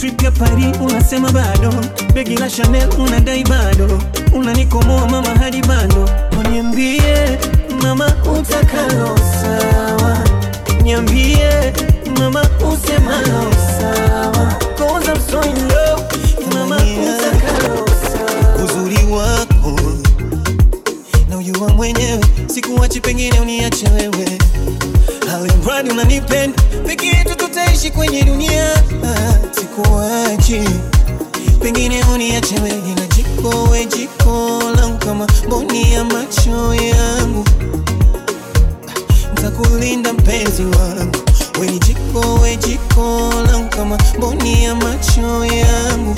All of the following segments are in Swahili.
trip ya Paris unasema bado, begi la Chanel unadai bado, unanikomoa mama hadi bado. Niambie mama utakalo sawa, niambie mama usemalo sawa, 'cause I'm so in love. Mama utakalo sawa, uzuri wako na ujua mwenyewe, sikuachi pengine uniache wewe. Alimradi unanipenda, peke yetu tutaishi kwenye dunia. Sikuachi pengine uniache wewe, na jiko langu kama mboni ya macho yangu. Nitakulinda mpenzi wangu, wewe jiko langu kama mboni ya macho yangu.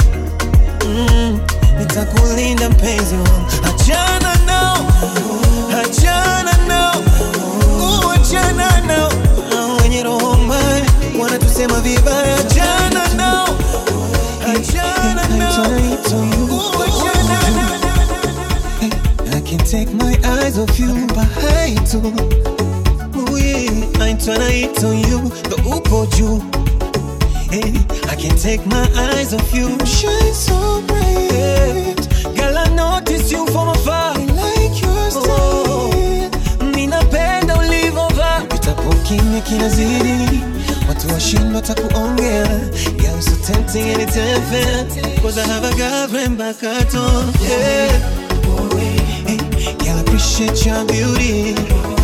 Nitakulinda mpenzi wangu, achana nao, achana nao, achana nao, wenye roho mbaya wanatusema vibaya. Achana nao, achana nao, achana nao. I can't take my eyes off you, but I do. Ooh yeah, I'm tryna hit on you, the upo juu. Hey, I can't take my eyes off you, shine so bright. Girl, I notice you from afar, I like your style. Ninapenda ulivovaa, kitapokimya kinazidi, watu washindwa takuongea. You're so tempting and it's unfair, 'cause I have a girlfriend back at home. Yeah. Hey, girl, I appreciate your beauty.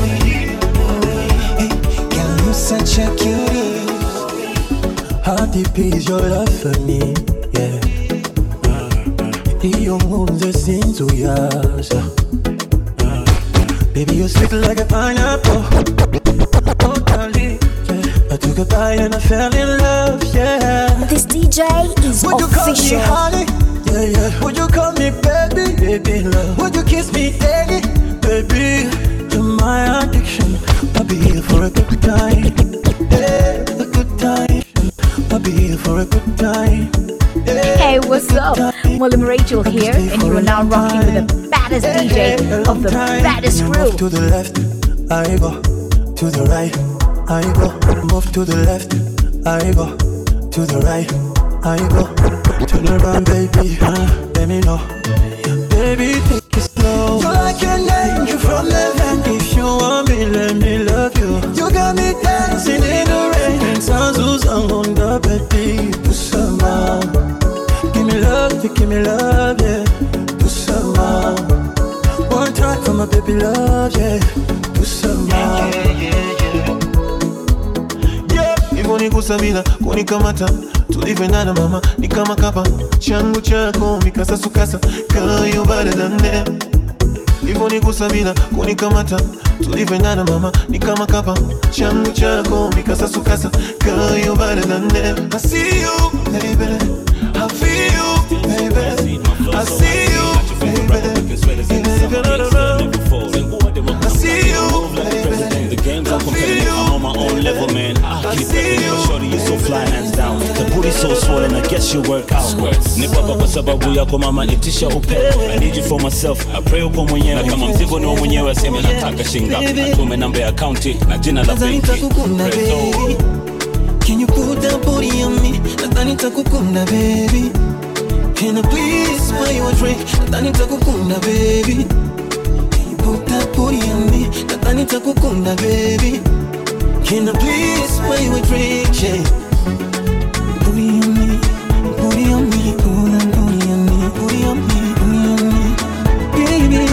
Hey, girl, you're such a cutie. How deep is your love for me? Yeah. Iyo nkunze sinzuyaza. Baby, you're sweet like a pineapple. Oh, darling, yeah. I took a bite and I fell in love, yeah. This DJ is Would you official. call me honey? Yeah, yeah. Would you call me baby? Baby, love. Would you kiss me daily? Baby, you're my addiction. I'll be here for a good time. Yeah, a good time. I'll be here for a good time. Hey, what's up? William Rachel here, and you are now rocking with the baddest DJ of the baddest crew. Move to the left, I go. To the right, I go. Move to the left, I go. To the right, I go. Turn around, baby, let me know. Baby, take it slow. You're like an angel from heaven. If you want me, let me love you. You got me dancing in the rain, and sounds on the baby. Do some more. Give me love, yeah. Do some more. One time for my baby love, yeah. Do some more. Yeah, hivyo nikusamila, kunikamata tulivyoendana mama, ni kama kapa changu chako mikasa sukasa, girl you better than them. Hivyo nikusamila, kunikamata tulivyoendana mama, ni kama kapa changu chako mikasa sukasa, girl you better than them. I see you, baby, I feel you, baby, I see you, baby, even on the road. I see you, baby, the game's up competitive, I'm on my own level, man. Keep it up, shorty, you so fly, hands down. The booty so swollen, I guess you work out. Nipa kwa sababu yako mama, itisha upendo. I need you for myself, I pray uko mwenyewe. Kama mzigo ni mwenyewe, aseme nataka shingapi. Atume namba ya akaunti, na jina la benki. Can you put that booty on me? Nadhani nitakukunda baby. Can I please buy you a drink? Nadhani nitakukunda baby. Can you put that booty on me? Nadhani nitakukunda baby. Can I please buy you a drink? Yeah. Booty on me, booty on me, booty on me, booty on me, booty on me, baby.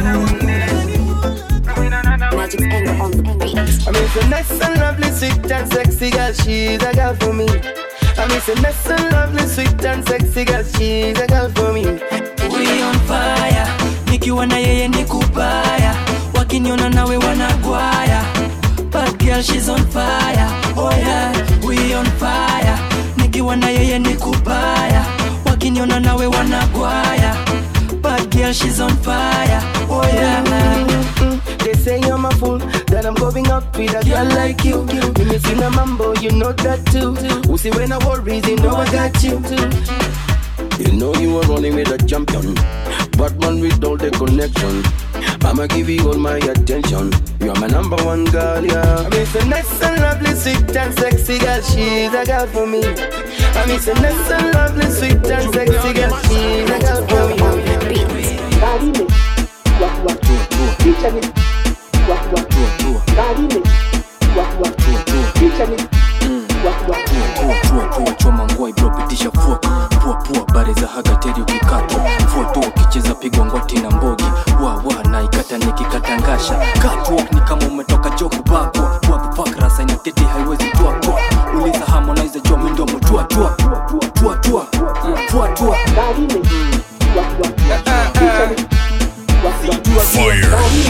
Magic anger on the beat. I miss a nice and lovely, sweet and sexy girl, she's a girl for me. I miss a nice and lovely, sweet and sexy girl, she's a girl for me. We on fire, nikiwa na yeye ni kubaya, wakiniona nawe wanagwaya. Bad girl, she's on fire, oh yeah. We on fire, nikiwa na yeye ni kubaya, wakiniona nawe wanagwaya. Bad girl, she's on fire, oh yeah. They say I'm a fool, that I'm going out with a girl like you. You missing a mambo, you know that too. Who see when I worry, you know I got you. You know you were running with a champion, but one with all the connection. I'ma give you all my attention. You're my number one girl, yeah. I miss a nice and lovely, sweet and sexy girl. She's a girl for me. I miss a nice and lovely, sweet and sexy girl. She's a girl for me. Choma ngoi bro pitisha fua bari za haga teri ukikata foto ukicheza pigwa ngoti na mbogi wa na ikata nikikatangasha catwalk ni kama umetoka joku bakwa wa fakra saina tete haiwezi tua uliza Harmonize jua mindo mtua Fire.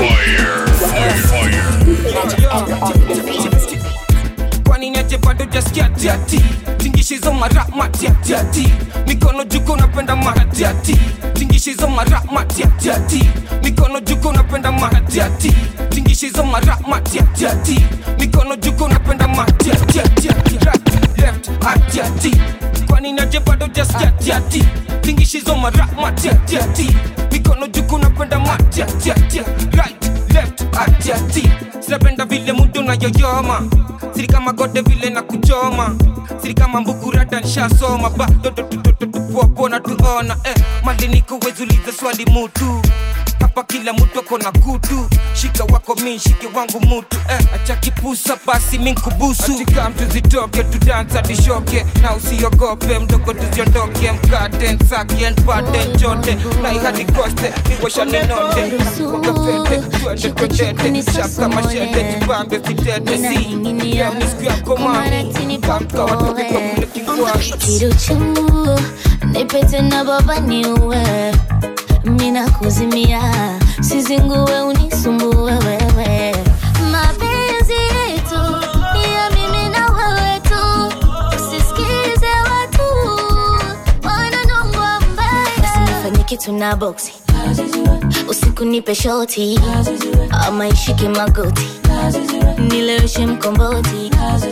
Kwani niache bado jaskia tiati tingishizo mara matiati mikono juko napenda mahatiati tingishizo mara matiati mikono juko napenda mahatiati tingishizo mara matiati mikono juko napenda mahatiati right left atiati kwani niache bado jaskia tiati tingishizo mara matiati mikono juko napenda mahatiati right left atiati sinapenda vile mudu na yoyoma siri kama gode vile na kuchoma siri kama mbukurata nishasoma Pona tuona mali niko wezuliza swali mutu hapa kila mtu ako na kutu shika wako mi shike wangu mutu acha kipusa basi minkubusu atika mtu zitoke tudansa dishoke na usiogope mdogo tuziondoke mkate nsaki npate njote na ihadi koste niwasha nenote wakafete tuende kotete shaka mashete jibambe sitete si leo nisku yako mami kamka watoke kwa kule kingwani kiruchu nipete na baba niwe mina kuzimia sizinguwe unisumbue wewe mapenzi yetu ya mimi na wewe tu usisikize watu wananongwa mbaya usinifanye kitu na boxi usiku nipe shoti ama ishike magoti nileweshe mkomboti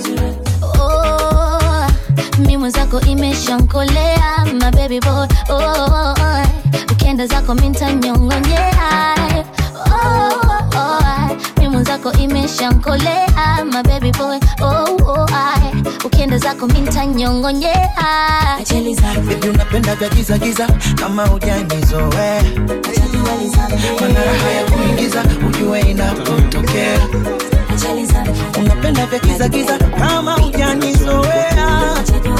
mi mwenzako imeshankolea my baby boy ukienda zako minta nyongonyea mi mwenzako imeshankolea my baby boy ukienda zako minta nyongonyea Baby unapenda vya giza giza kama hujanizoea mana raha ya kuingiza ujue inapotokea unapenda vya giza giza kama hujanizoea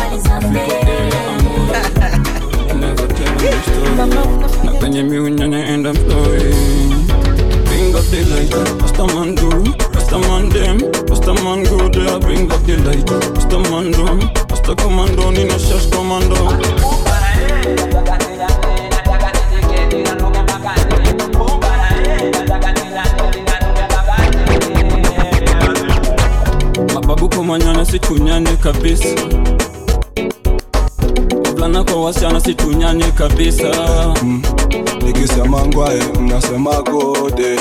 na penye miunyanya and I'm sorry bring up the light Rasta man do Rasta man dem Rasta man go there bring up the light Rasta man do Rasta commando nina shash commando mababu komanyana situnyanye kabisa wavulana kwa wasichana situnyanye kabisa nikisema ngwae mnasema gode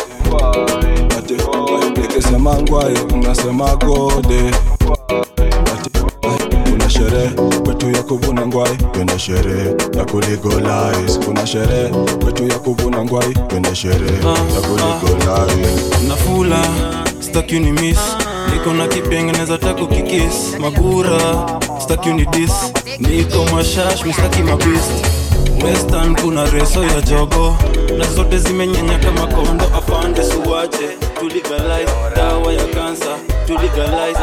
nikisema ngwae mnasema gode kuna sherehe kwetu ya kuvuna ngwae twende sherehe ya kulegalize kuna sherehe kwetu ya kuvuna ngwae twende sherehe ya kulegalize nafula staki uni miss niko na kipengeneza tako kikis magura staki uni dis niko mashash mistaki mabist western kuna reso ya jogo na zote zimenyenya kama kondo afande suwaje tuligalize dawa ya kansa tuligalize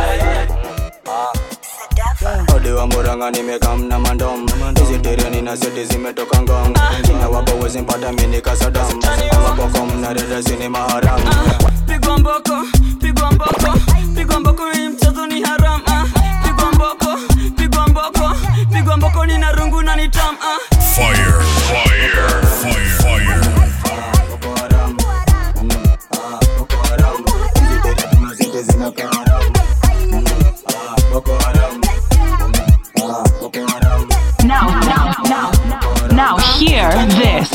Ode wa muranga nimekam na mandom Hizi tereni na seti zimetoka ngong China wabo wezi mpata mini kasadam Waboko mna reda zini maharam Pigwa mboko hii mchezo ni haram Pigwa mboko ni narungu na ni tam Fire. Boko haram Boko haram Hizi tereni na seti zimetoka haram Boko haram Boko haram Now hear this.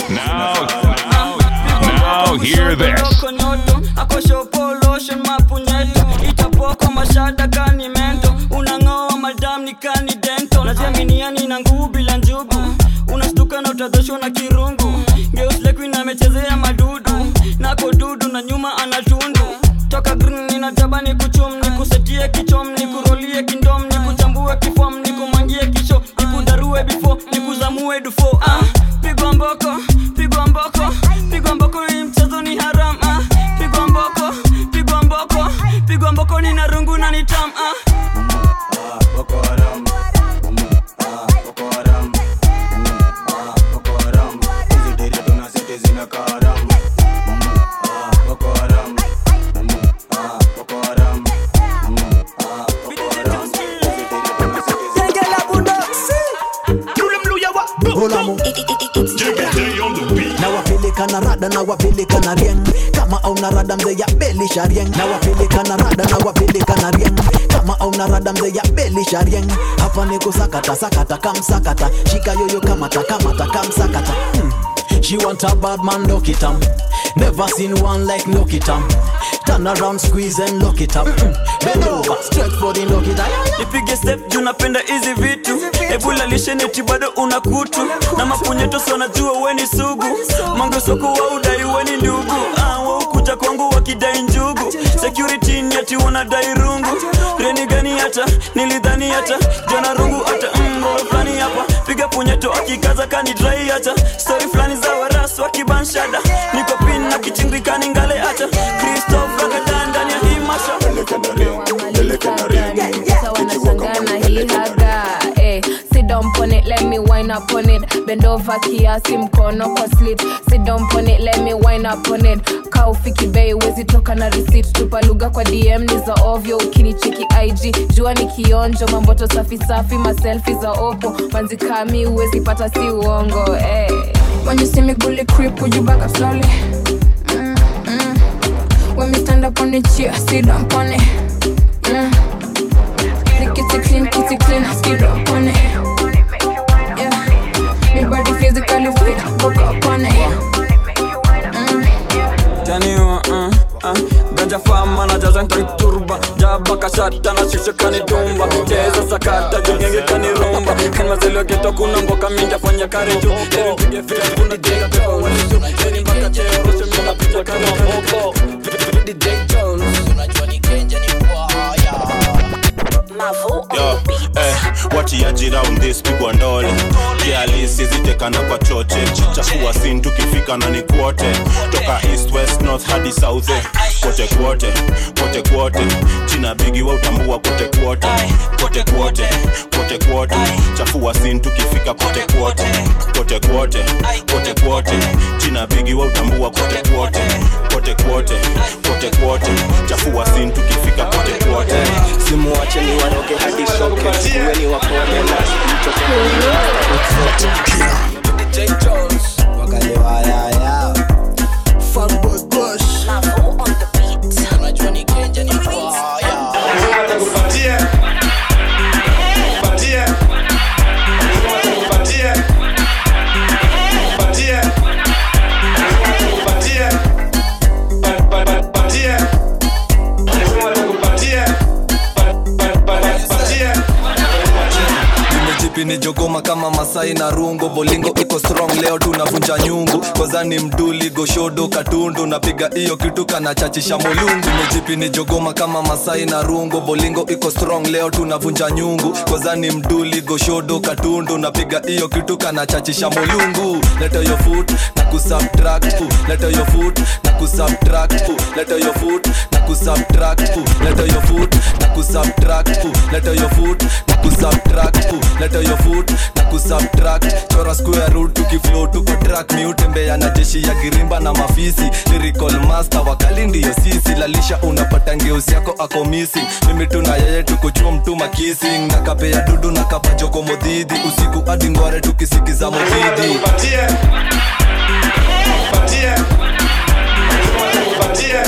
Now hear this. Akoshopoloshen mapunyeto itapoko mashada kani mento unangoa madam ni kani dento naziaminiani na nguvu bila njugu unastuka na utadhoshwa na kirungu Geus Lequin amechezea madudu na ako dudu na nyuma anatundu. Toka green nina jabani kuchum, nikusetie kichom, nikurolie kindom, nikuchambue kifom, nikumangie kisho, nikudarue before, nikuzamue dufo. Pigwa mboko, pigwa mboko, pigwa mboko, hii mchezo ni haram. Pigwa mboko, pigwa mboko, pigwa mboko, nina rungu na nitam. Boko Haram, Boko Haram, Boko Haram. Hizi deri tunazite zina karam. Boko Haram, Boko Haram, Boko Haram. Na wapeleka na rada na wapeleka na rieng, kama au na rada mze ya beli sharieng. Na wapeleka na rada na wapeleka na rieng, kama au na rada mze ya beli sharieng. Hapa niko sakata sakata kamsakata, shika yoyo kamata kamata kamsakata. She want a bad man, lock it up. Never seen one like lock it up. Turn around, squeeze and lock it up. Bend over, stretch for the lock it up. Nipige step juu napenda hizi vitu. Ebula lisheneti bado unakutu. Na mapunyeto so najua weni sugu. Mango soko wa udai weni ndugu. Wa ukuja kwangu wakidai njugu. Security nyeti wanadai rungu. Reni gani hata, nilidhani hata. Jona rungu hata, flani hapa. Piga punyeto akikaza kani dry hata. Story flani za warasu wakibanshada. Niko pin na kichingikani ngale hata. Christoph Ragadan ndani ya hii masha. Wanasangana hii haga. Sit down on it, let me wind up on it. Bend over kiasi mkono kwa slit. Sit down on it, let me wind up on it. Kaufiki bei wezi toka na receipt. Tupa lugha kwa DM ni za ovyo. Ukinicheki IG jua ni kionjo. Mamboto safi safi maselfie za opo. Manzi kami uwezi pata si uongo. When you see me bully creep, would you back up slowly? When me stand up on the chair, sit down on it. Kitty clean, skid up on it. Yeah, me body physically fit, book up on it. Taniwa, ganja fama na jaza ntanturba. Jaba kashata na shisha kanitumba. Cheza sakata, jungenge kanirumba. Kanma zelo geto kuna mboka minja fanya kareju. Eri pige fia kundi jenga pepa wanisu. Eri mbaka cheo rosho mina picha kareju. DJ Jones, unajua ni Kenja ni Waya. Yo, watiaji round this pigwa ndole. Kialisi zitekana kwa choche. Chakua sin tukifika na ni kwote. Toka east, west, north hadi south. Kote kwote, kote kwote. China bigi wa utambua kote kwote. Kote kwote, kote kwote. Chafua sin tukifika kote kwote. Kote kwote, kote kwote. China bigi wa utambua kote kwote. Kote kwote, kote kwote. Chafua sin tukifika kote kwote. Simu wache ni waroke hadi soke. Uweni wakone na DJ Jones, wakalewa ya Funboy Bush. Lavo on the beat. Unajua ni Kenja ni Waya. Kupatie Kupatie Kupatie Kupatie Kupatie Kupatie Nimejipi ni jogoma kama Masai na rungo. Bolingo iko strong leo tunavunja nyungu. Kozani mduli goshodo katundu. Napiga iyo kitu kana chachisha mulungu. Nimejipi ni jogoma kama Masai na rungo. Bolingo iko strong leo tunavunja nyungu. Kozani mduli goshodo katundu. Napiga iyo kitu kana chachisha mulungu. Leta your foot na kusubtract. Leta your foot na kusubtract. Leta your foot na kusubtract. Leta your foot na kusubtract. Leta your foot na kusubtract. Leta your foot na kusubtract. Chora square root tukiflow tuko track. Mi utembea na jeshi ya girimba na mafisi. Lyrical master wakali ndiyo sisi. Lalisha unapata ngeusi yako ako missing. Mimi tuna yeye tukuchua mtuma kissing. Na kapea dudu na kapa joko modidi. Usiku hadi ngware tukisikiza modidi. Kupatie Kupatie Kupatie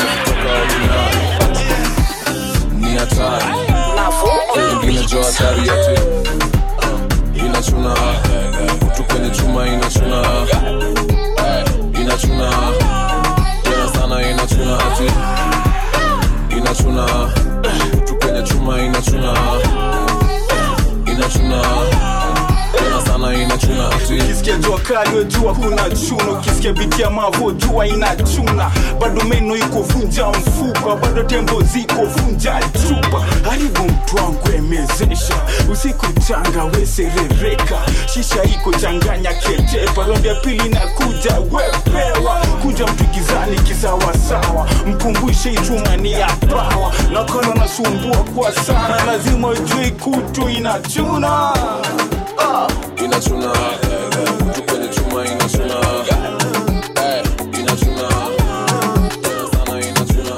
ni hatari. Ingine jo hatari yetu inachuna kutu kwenye chuma inachuna inachuna tena sana inachuna ati inachuna kutu kwenye chuma inachuna inachuna tena sana inachuna ati ukisikia jua kali jua kuna chuna, ukisikia biti ya mavo jua inachuna. Bado meno iko vunja mfupa, bado tembo ziko vunja chupa. Haribu mtu wangu emezesha, usiku changa weserereka. Shisha iko changanya ketepa, rondi ya pili na kuja wepewa. Kuja mtu gizani kisawasawa, mkumbushe ichuma ni ya pawa. Na kono nasumbua kwa sana, lazima ujue kutu inachuna. Inachuna, kwenye chuma inachuna. Inachuna, sana inachuna.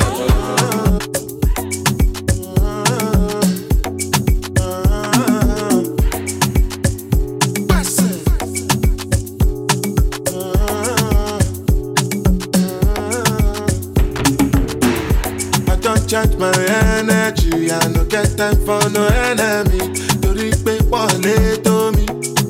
I don't charge my energy, I no get time for no enemy. Tori pe wale to me.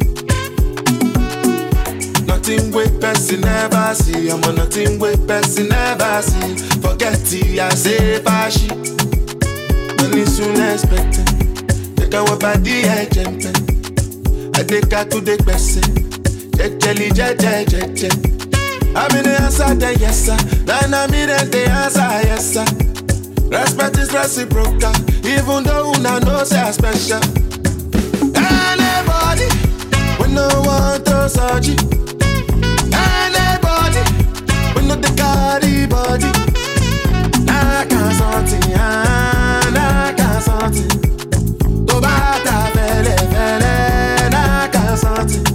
Nothing with person never see, I'm on nothing with person never see. Forget it, I say bashi. Money soon expected. Take our body, I jump. I take her to the person. Jelly, je. I'm in the answer, then yes sir. Then I'm in the answer, yes sir. Respect is reciprocal, even though una know say I special. Anybody, we no want to search it. Anybody, we no the carry body. I can't something, I can't something. To bata fele, I can't something.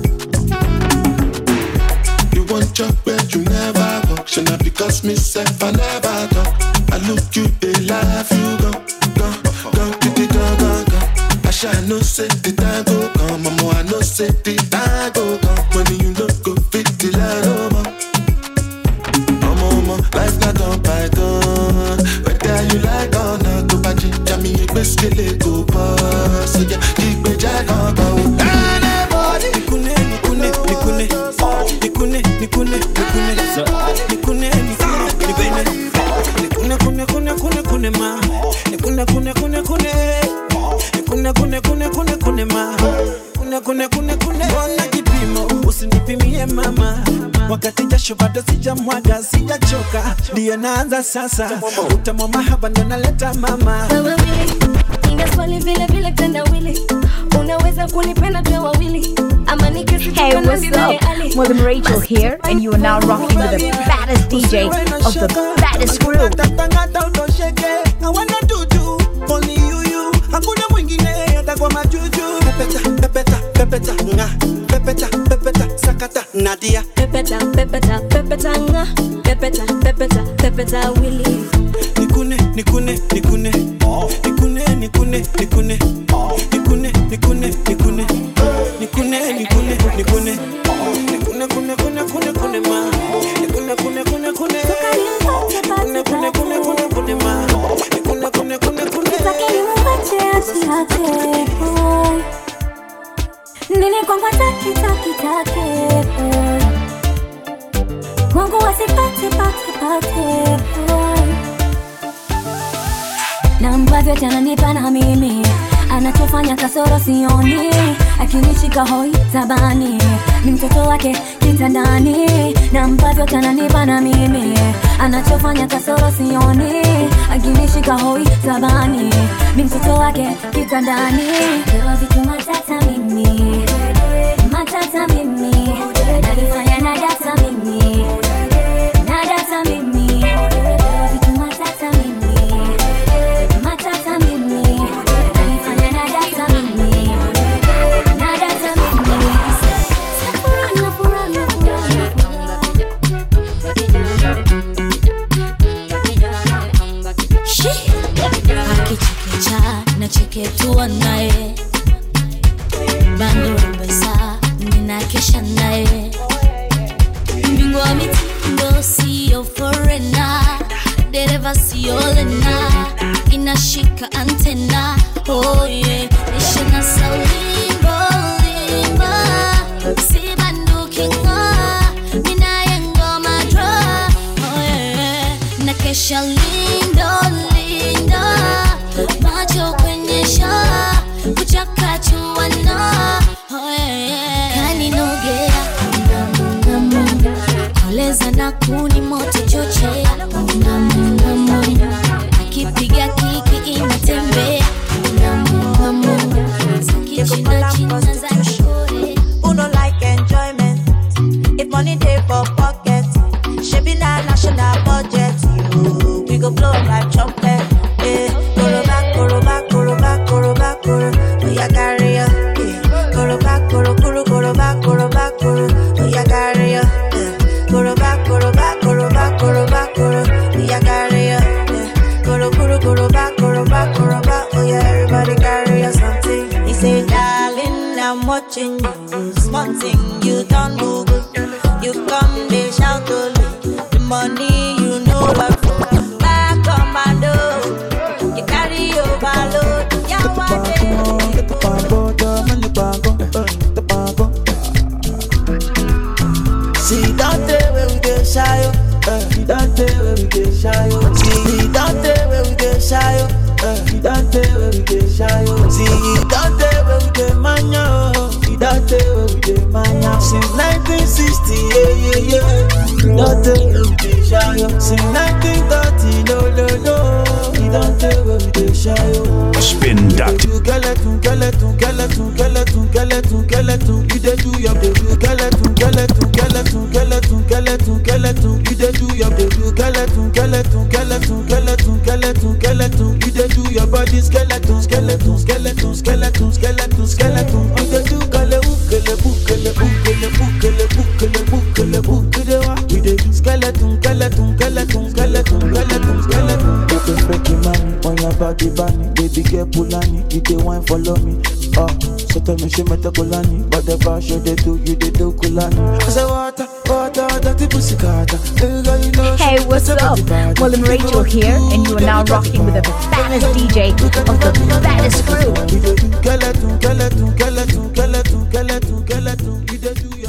You want job where you never walk, should not because myself I never talk. I look you, they laugh, you go. I shall no say the time go come, mama, I no say the time go come. Money you no go fit the line, oh ma. Mama, life not on python. Whether you like or not, go back to Jamie, you best kill it, go pass. So yeah, keep me jack on go. Anybody, nikune. Mbona kipimo usinipimie mama, wakati jasho bado sijamwaga, sijachoka, ndio naanza sasa. Utamu mahaba ndo naleta mama. Wewe wili, ingaswali vile vile tenda wili. Unaweza kunipenda tuwe wawili. Hey, what's up? William Rachel here, and you are now rocking with the baddest DJ of the baddest crew. I wanna do only you. Hakuna mwingine atakuwa majuju. Pepeta, nga. Pepeta, sakata, Nadia. Pepeta, nga. Pepeta, Willie. Nikune. Nini kwangu taki kwangu wasipate na ambavyo tananipa na mimi anachofanya kasoro sioni, akinishika hoi tabani, ni mtoto wake kitandani. Na ambavyo tananipa na mimi anachofanya kasoro sioni, akinishika hoi tabani, ni mtoto wake kitandani. Kwa vitu matata mimi nalifanya na data mimi vitu matata mimi nalifanya na data mimi akichekecha na cheketua naye bando meza na kuni moto chochea. Kipiga kiki inatembea. China za kore. Who no like enjoyment? If money dey for pocket, shebi na national budget. We go blow like trumpet. Koro back, koro back, koro back, koro back, koro. We a carry ya. Koro back, koro koro, koro back, koro back, koro. We a carry ya. Koro back, koro back, koro back, koro back, koro. We a carry ya. Koro koro, koro back, koro back, koro back. Oh yeah, everybody carry ya something. He say, darling, I'm watching you. Small thing you done Google. You come, they shout to me. The money you know what for. Back on my door. You carry overload. Yeah, what See, don't tell where we get shy. Don't tell where we get shy. See, don't tell where we get shy. Don't tell where we get shy. See, don't tell where we get mania. Don't tell where we get mania. Since 1960, yeah. Don't tell where we get shy. Since 1930, no. Don't tell where we get shy. Spin that. You dey do your baby. You dey do your baby. You dey do your body skeleton. You dey do we dey do skeleton. You dey fake money on your body bunny. Baby girl Pulani, you dey wine follow me. So tell me she met a Kulani, but the bar show they do, you they do Kulani. I say water, dirty pussy carter. Hey, what's up? William Rachel here, and you are now rocking with the baddest DJ of the baddest crew.